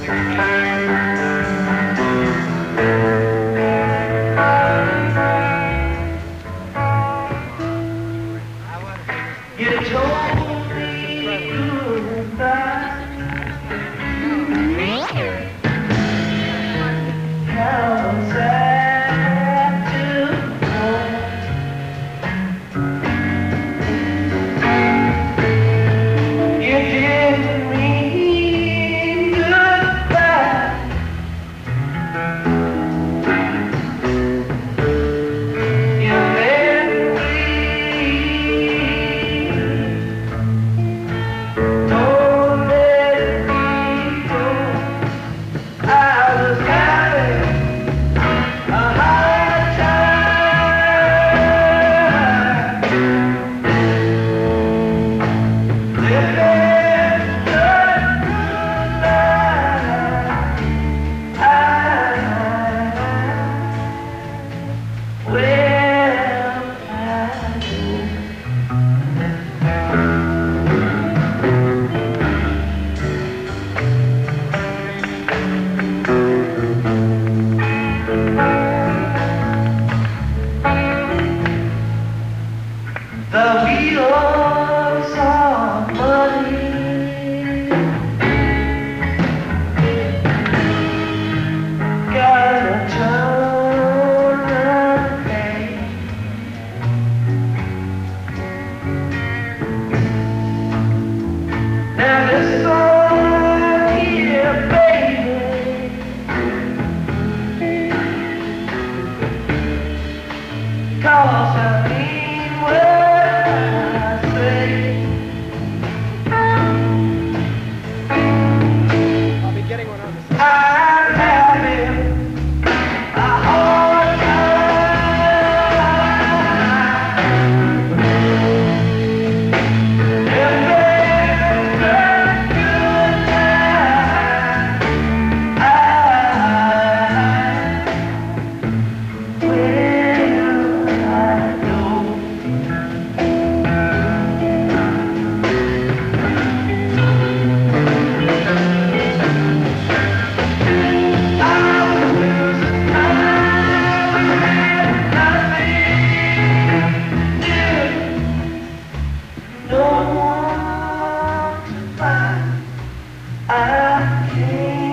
You told me goodbye. How sad to know you didn't mean goodbye. You let don't let me go. I was having a hard time living the good life. Well, I know. The wheels are money, gotta turn and pay. Now this song here, baby, cause I mean what I say. I'll be getting one on the side. I'm having a hard time living the good life. Well, I know. No one to find. I can't.